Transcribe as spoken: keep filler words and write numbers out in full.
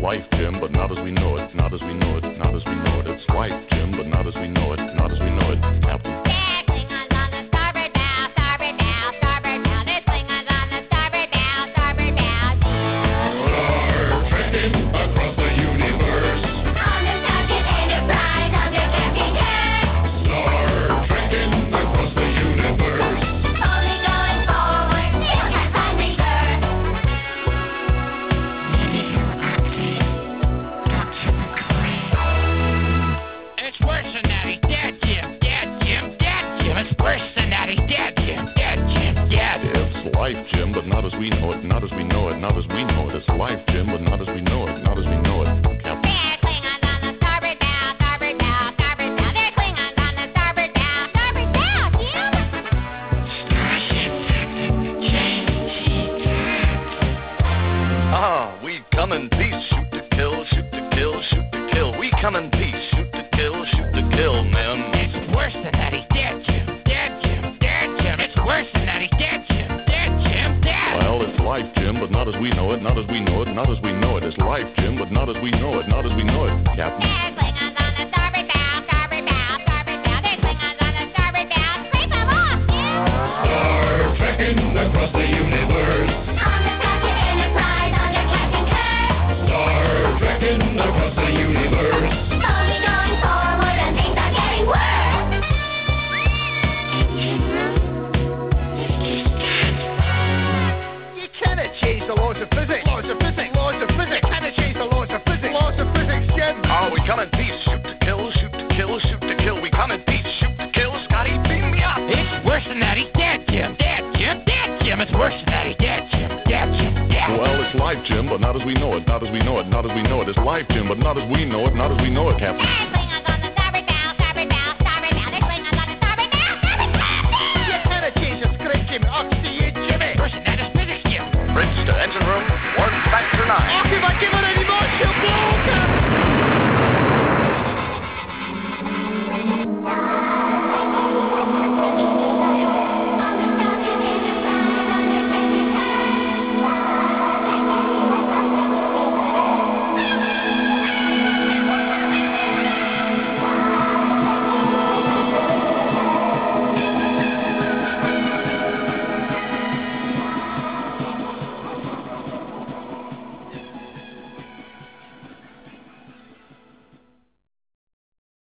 life, Jim, but not as we know it. Not as we know it. Not as we know it. It's life, Jim, but not as we know it. Not as we know it, Captain. Life, Jim, but not as we know it, not as we know it, not as we know it. It's life, Jim, but not as we know it, not as we know it, Captain. They're Klingons on the starboard bow, starboard bow, starboard bow. They're Klingons on the starboard bow, starboard bow, Jim. Starship Ah, we come in peace, shoot to kill, shoot to kill, shoot to kill. We come in peace, shoot to kill, shoot to kill, men. It's worse than that, he's dead, Jim, dead, Jim, dead, Jim. It's worse than that, he's dead, Jim. Well, it's life, Jim, but not as we know it, not as we know it, not as we know it. It's life, Jim, but not as we know it, not as we know it, Captain. They're Klingons on the starboard bow, starboard bow, starboard bow. They're Klingons on the starboard bow. Scrape them off, Jim. Star trekking across the universe. On the Starship Enterprise under Captain Kirk. Star trekking across the universe. Slowly going forward and things are getting worse. Change the laws of physics. Laws of physics. Laws of physics. Can it change the laws of physics? Laws of physics, Jim. Oh, we come in peace, shoot to kill, shoot to kill, shoot to kill. We come in peace, shoot to kill. Scotty, beam me up. It's worse than that, he's dead, Jim, dead, Jim, dead, Jim. It's worse than that, he's dead, Jim, dead, Jim, dead. Well, it's life, Jim, but not as we know it, not as we know it, not as we know it. It's life, Jim, but not as we know it, not as we know it, Captain.